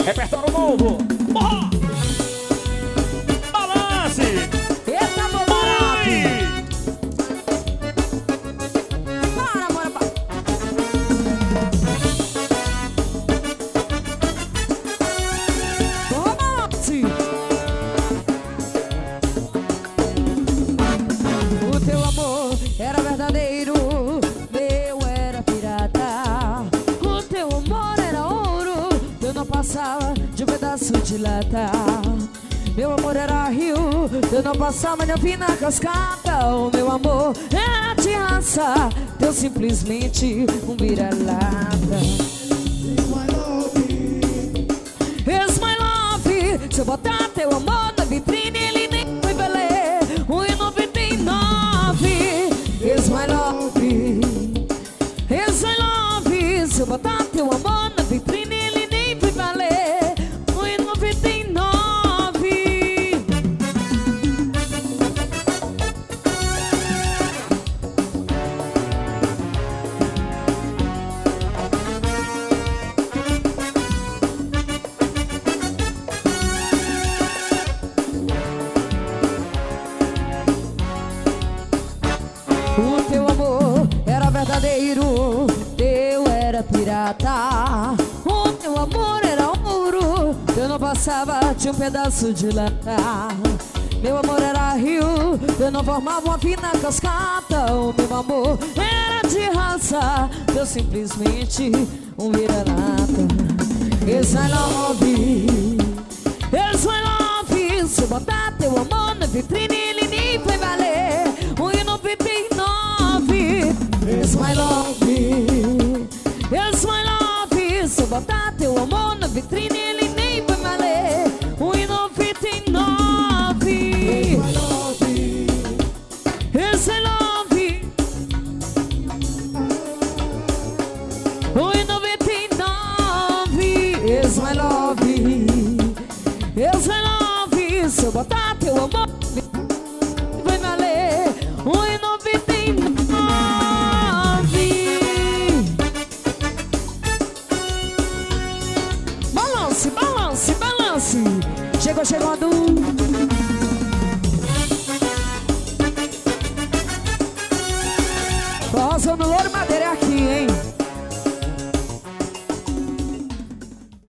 Repertório novo. Morra! Balance! Eita, meu barato! Para, bora, para! Balance! O teu amor era verdadeiro, meu era pirata. O teu amor era ouro, eu não passava de um pedaço de lata. Meu amor era rio, eu não passava de uma fina cascata. O meu amor era de raça, eu simplesmente um vira-lata. Here's my love, se eu botar teu amor na vitrine, ele nem vai valer 1,99. Here's my love, here's my love, se eu botar teu amor na vitrine, ele nem vai valer 1,99. O teu amor era verdadeiro, eu era pirata. O teu amor era ouro, eu não passava de um pedaço de lata. Meu amor era rio, eu não formava uma fina cascata. O meu amor era de raça, eu simplesmente um vira-lata. Here's my love, here's my love, se eu botar teu amor na vitrine, ele nem vai valer 1,99. Here's my love, here's my love, se eu botar teu amor na vitrine, ele nem vai valer 1,99. Here's my love, 1,99. Here's my love, here's my love, se eu botar teu amor vai valer 1,99. Balance, balance, balance. Chegou chegando. Forrozão no louro,